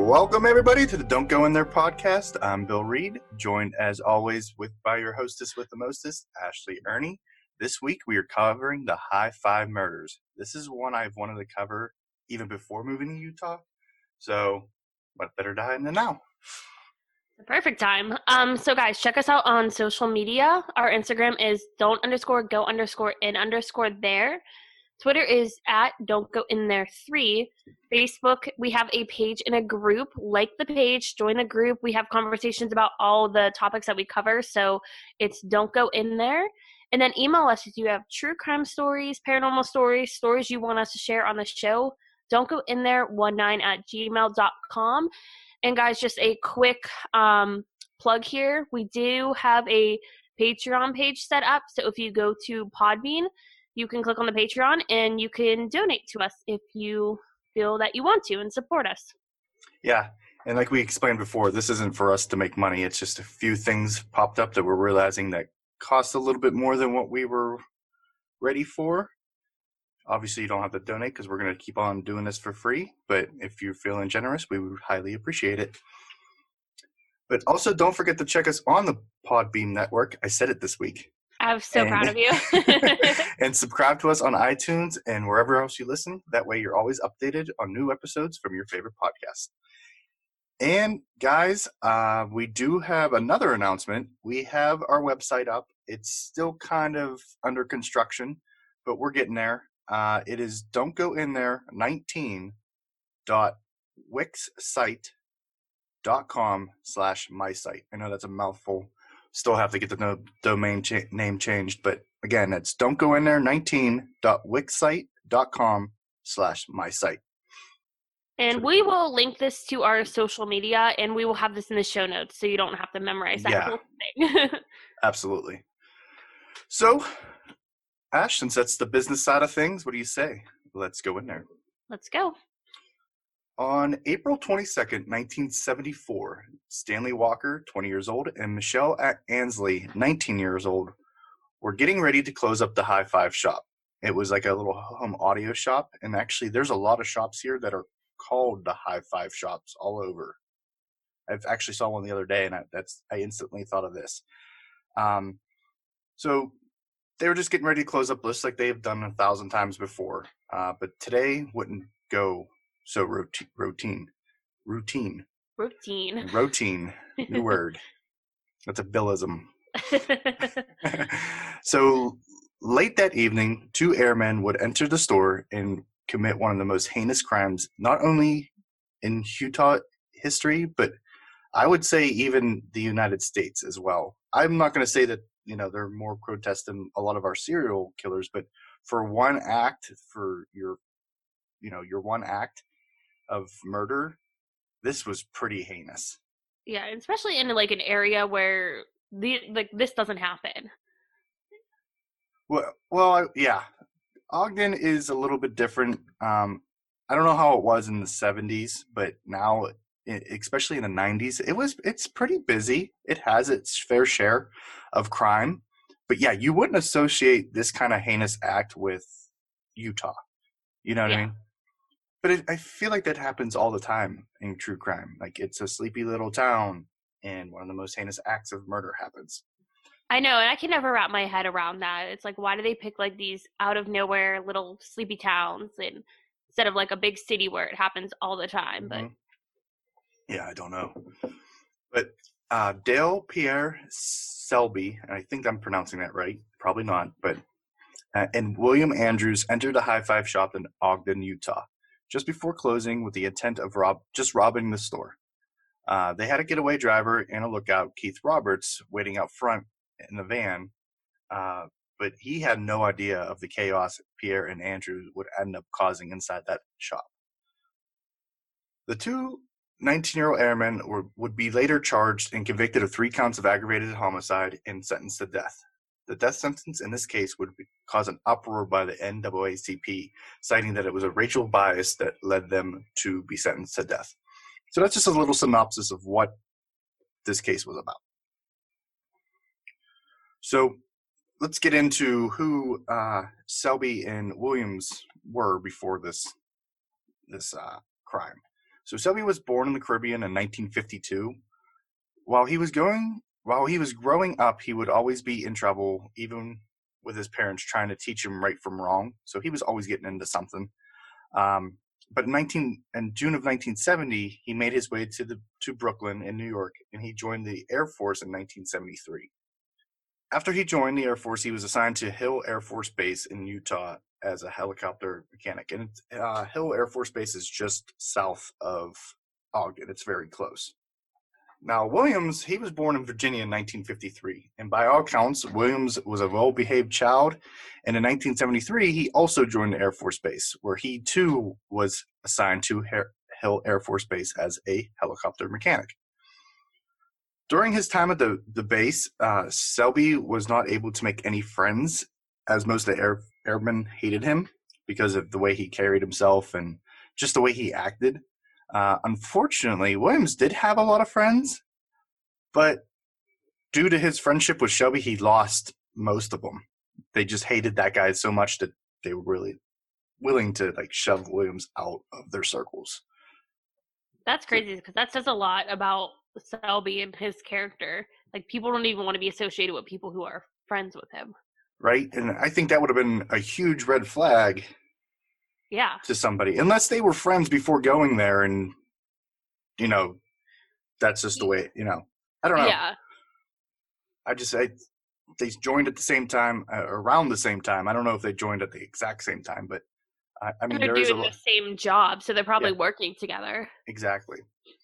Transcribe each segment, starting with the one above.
Welcome, everybody, to the Don't Go In There podcast. I'm Bill Reed, joined, as always, by your hostess with the mostest, Ashley Ernie. This week, we are covering the High Five murders. This is one I've wanted to cover even before moving to Utah, so what better time than now? The perfect time. So guys, check us out on social media. Our Instagram is don't_go_in_there. Twitter is at don'tgointhere3. Facebook, we have a page and a group. Like the page, join the group. We have conversations about all the topics that we cover. So it's Don't Go In There. And then email us if you have true crime stories, paranormal stories, stories you want us to share on the show. don'tgointhere19@gmail.com. And guys, just a quick plug here. We do have a Patreon page set up. So if you go to Podbean, you can click on the Patreon and you can donate to us if you feel that you want to and support us. Yeah, and like we explained before, this isn't for us to make money. It's just a few things popped up that we're realizing that cost a little bit more than what we were ready for. Obviously, you don't have to donate because we're going to keep on doing this for free. But if you're feeling generous, we would highly appreciate it. But also, don't forget to check us on the Podbean network. I said it this week. I'm so proud of you. And subscribe to us on iTunes and wherever else you listen. That way you're always updated on new episodes from your favorite podcast. And guys, we do have another announcement. We have our website up. It's still kind of under construction, but we're getting there. It is don'tgointhere19.wixsite.com/mysite. I know that's a mouthful. Still have to get the domain name changed, but again, it's don'tgointhere19.wixsite.com/mysite. And we will link this to our social media, and we will have this in the show notes so you don't have to memorize that whole thing. Absolutely. So, Ash, since that's the business side of things, what do you say? Let's go in there. Let's go. On April 22nd, 1974, Stanley Walker, 20 years old, and Michelle Ansley, 19 years old, were getting ready to close up the High Five shop. It was like a little home audio shop, and actually there's a lot of shops here that are called the High Five shops all over. I've actually saw one the other day, and I instantly thought of this. So they were just getting ready to close up lists like they've done 1,000 times before, but today wouldn't go so routine. New word. That's a Billism. So late that evening, two airmen would enter the store and commit one of the most heinous crimes, not only in Utah history, but I would say even the United States as well. I'm not going to say that, they're more grotesque than a lot of our serial killers, but for one act, for your one act of murder, this was pretty heinous. Yeah, especially in like an area where this doesn't happen. Well, yeah. Ogden is a little bit different. I don't know how it was in the 70s, but now, especially in the 90s, it's pretty busy. It has its fair share of crime. But yeah, you wouldn't associate this kind of heinous act with Utah. You know what I mean? But I feel like that happens all the time in true crime. Like, it's a sleepy little town, and one of the most heinous acts of murder happens. I know, and I can never wrap my head around that. It's like, why do they pick like these out of nowhere little sleepy towns instead of like a big city where it happens all the time? Mm-hmm. But yeah, I don't know. But Dale Pierre Selby, and I think I'm pronouncing that right, probably not, but and William Andrews entered a High Five shop in Ogden, Utah, just before closing with the intent of robbing the store. They had a getaway driver and a lookout, Keith Roberts, waiting out front in the van, but he had no idea of the chaos Pierre and Andrew would end up causing inside that shop. The two 19-year-old airmen would be later charged and convicted of 3 counts of aggravated homicide and sentenced to death. The death sentence in this case would cause an uproar by the NAACP, citing that it was a racial bias that led them to be sentenced to death. So that's just a little synopsis of what this case was about. So let's get into who Selby and Williams were before this crime. So Selby was born in the Caribbean in 1952. While he was growing up, he would always be in trouble, even with his parents trying to teach him right from wrong. So he was always getting into something. But in June of 1970, he made his way to Brooklyn in New York, and he joined the Air Force in 1973. After he joined the Air Force, he was assigned to Hill Air Force Base in Utah as a helicopter mechanic. And Hill Air Force Base is just south of Ogden. It's very close. Now, Williams, he was born in Virginia in 1953. And by all counts, Williams was a well-behaved child. And in 1973, he also joined the Air Force Base, where he too was assigned to Hill Air Force Base as a helicopter mechanic. During his time at the base, Selby was not able to make any friends, as most of the airmen hated him because of the way he carried himself and just the way he acted. Unfortunately, Williams did have a lot of friends, but due to his friendship with Shelby, he lost most of them. They just hated that guy so much that they were really willing to shove Williams out of their circles. That's crazy because that says a lot about Selby and his character. People don't even want to be associated with people who are friends with him. Right? And I think that would have been a huge red flag. Yeah. To somebody, unless they were friends before going there, and that's just the way. I don't know. Yeah. They joined at the same time, around the same time. I don't know if they joined at the exact same time, but I mean, they're doing the same job, so they're probably working together. Exactly.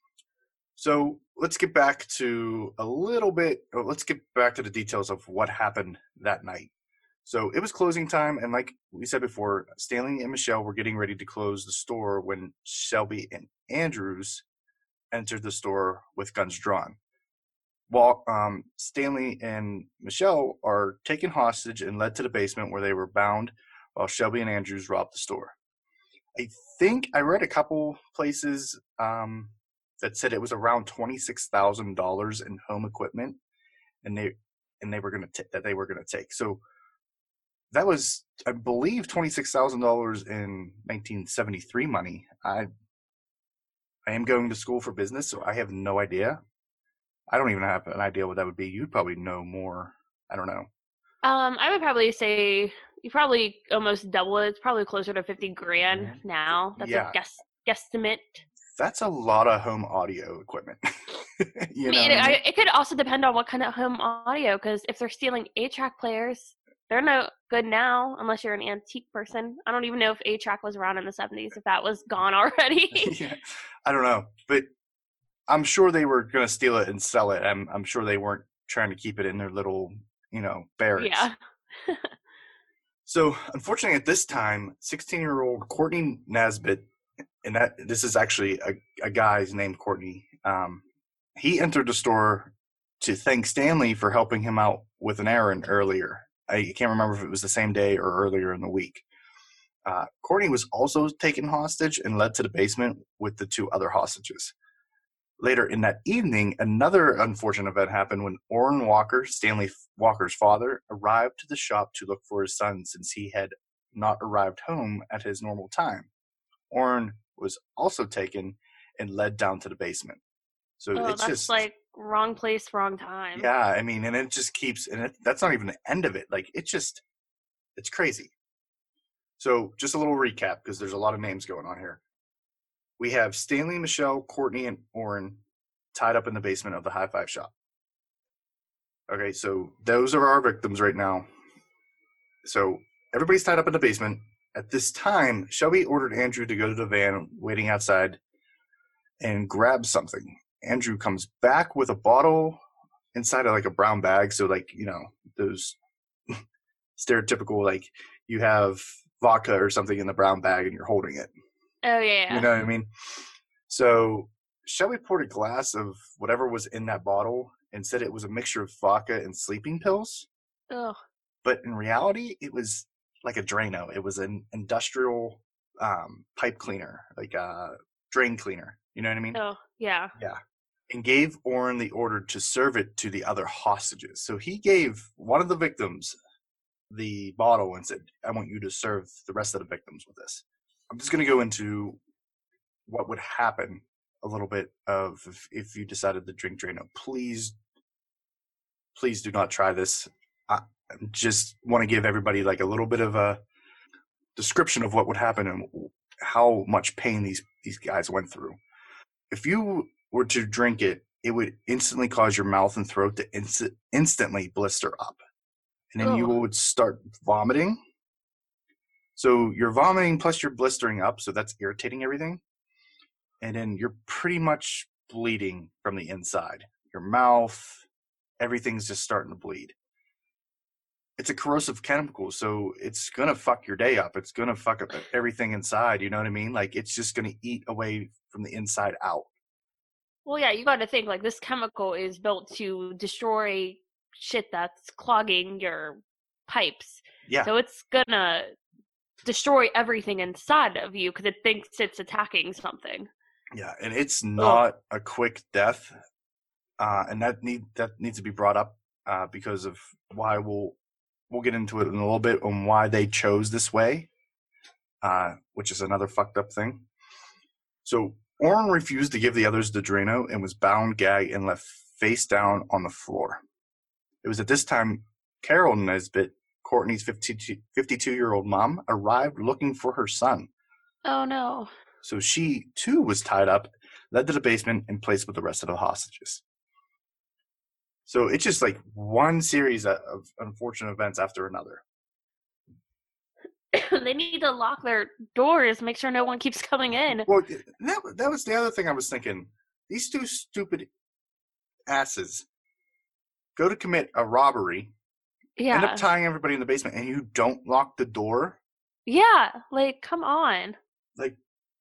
So let's get back to let's get back to the details of what happened that night. So it was closing time, and like we said before, Stanley and Michelle were getting ready to close the store when Shelby and Andrews entered the store with guns drawn. While Stanley and Michelle are taken hostage and led to the basement where they were bound while Shelby and Andrews robbed the store. I think I read a couple places that said it was around $26,000 in home equipment, and they were going to take. So that was, I believe, $26,000 in 1973 money. I am going to school for business, so I have no idea. I don't even have an idea what that would be. You'd probably know more. I don't know. I would probably say you probably almost double it. It's probably closer to $50,000 now. That's a guesstimate. That's a lot of home audio equipment. It could also depend on what kind of home audio, because if they're stealing 8-track players, they're no good now unless you're an antique person. I don't even know if 8-track was around in the 70s, if that was gone already. Yeah, I don't know. But I'm sure they were going to steal it and sell it. I'm sure they weren't trying to keep it in their little, barracks. Yeah. So, unfortunately, at this time, 16-year-old Courtney Nesbitt, and this is actually a guy's named Courtney, he entered the store to thank Stanley for helping him out with an errand earlier. I can't remember if it was the same day or earlier in the week. Courtney was also taken hostage and led to the basement with the 2 other hostages. Later in that evening, another unfortunate event happened when Orrin Walker, Stanley Walker's father, arrived to the shop to look for his son since he had not arrived home at his normal time. Orrin was also taken and led down to the basement. So it's that's just wrong place, wrong time. Yeah, I mean, and it just keeps, and that's not even the end of it. It's crazy. So just a little recap, because there's a lot of names going on here. We have Stanley, Michelle, Courtney, and Orrin tied up in the basement of the High Five shop. Okay, so those are our victims right now. So everybody's tied up in the basement. At this time, Shelby ordered Andrew to go to the van waiting outside and grab something. Andrew comes back with a bottle inside of a brown bag. So those stereotypical, you have vodka or something in the brown bag and you're holding it. Oh, yeah. You know what I mean? So Shelby poured a glass of whatever was in that bottle and said it was a mixture of vodka and sleeping pills. Ugh. But in reality, it was like a Drano. It was an industrial pipe cleaner, like a drain cleaner. You know what I mean? Oh, yeah. Yeah. And gave Orrin the order to serve it to the other hostages. So he gave one of the victims the bottle and said, I want you to serve the rest of the victims with this. I'm just going to go into what would happen a little bit of if you decided to drink Drano, please do not try this. I just want to give everybody like a little bit of a description of what would happen and how much pain these guys went through. If you were to drink it, it would instantly cause your mouth and throat to instantly blister up. And then you would start vomiting. So you're vomiting plus you're blistering up, so that's irritating everything. And then you're pretty much bleeding from the inside. Your mouth, everything's just starting to bleed. It's a corrosive chemical, so it's going to fuck your day up. It's going to fuck up everything inside, you know what I mean? Like, it's just going to eat away from the inside out. Well, yeah, you got to think, like, this chemical is built to destroy shit that's clogging your pipes. Yeah. So it's going to destroy everything inside of you because it thinks it's attacking something. Yeah, and it's not a quick death, and that needs to be brought up because of why we'll get into it in a little bit on why they chose this way, which is another fucked up thing. So Orrin refused to give the others the Drano and was bound, gagged, and left face down on the floor. It was at this time Carol Nesbitt, Courtney's 52-year-old mom, arrived looking for her son. Oh, no. So she, too, was tied up, led to the basement, and placed with the rest of the hostages. So it's just like one series of unfortunate events after another. They need to lock their doors, make sure no one keeps coming in. Well, that was the other thing I was thinking. These two stupid asses go to commit a robbery, end up tying everybody in the basement, and you don't lock the door? Yeah, like, come on. Like,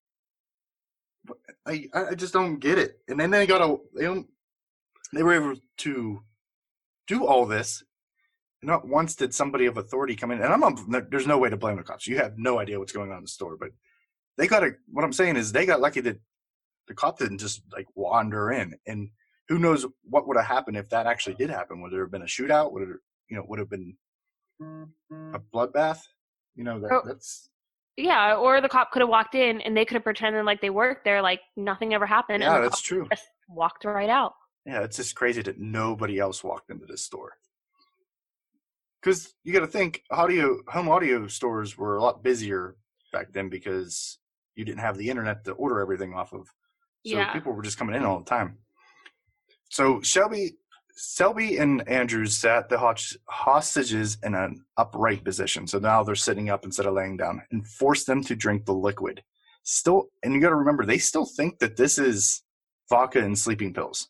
I just don't get it. And then they were able to do all this. Not once did somebody of authority come in, and there's no way to blame the cops. You have no idea what's going on in the store, but what I'm saying is they got lucky that the cop didn't just like wander in, and who knows what would have happened if that actually did happen. Would there have been a shootout? Would have been a bloodbath? That's. Yeah, or the cop could have walked in and they could have pretended like they worked there, like nothing ever happened. Yeah, and that's true. Just walked right out. Yeah, it's just crazy that nobody else walked into this store. Because you got to think, home audio stores were a lot busier back then because you didn't have the internet to order everything off of. So people were just coming in all the time. So Selby and Andrews sat the hostages in an upright position. So now they're sitting up instead of laying down, and forced them to drink the liquid. And you got to remember, they still think that this is vodka and sleeping pills.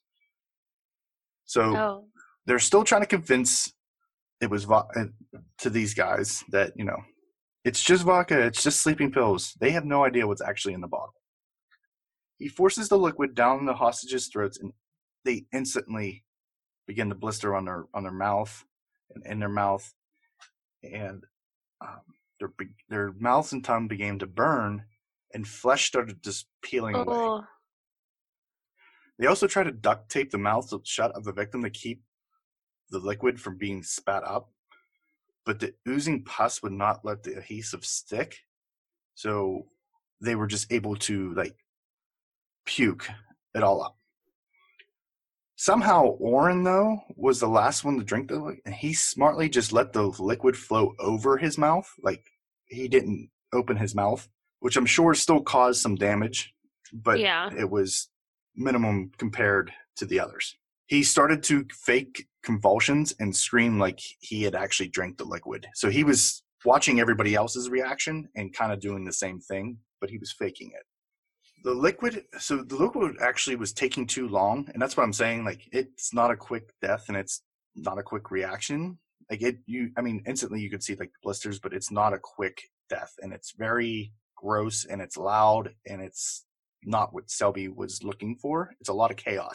So they're still trying to convince it was to these guys that, it's just vodka, it's just sleeping pills. They have no idea what's actually in the bottle. He forces the liquid down the hostages' throats, and they instantly begin to blister on their mouth and in their mouth, and their mouths and tongue began to burn, and flesh started just peeling away. They also tried to duct tape the mouth shut of the victim to keep the liquid from being spat up, but the oozing pus would not let the adhesive stick, so they were just able to like puke it all up. Somehow Orrin, though, was the last one to drink the liquid, and he smartly just let the liquid flow over his mouth. Like, he didn't open his mouth, which I'm sure still caused some damage, but it was minimum compared to the others. He started to fake convulsions and scream like he had actually drank the liquid. So he was watching everybody else's reaction and kind of doing the same thing, but he was faking it. The liquid actually was taking too long, and that's what I'm saying. Like, it's not a quick death, and it's not a quick reaction. Like, instantly you could see like blisters, but it's not a quick death, and it's very gross, and it's loud, and it's not what Selby was looking for. It's a lot of chaos.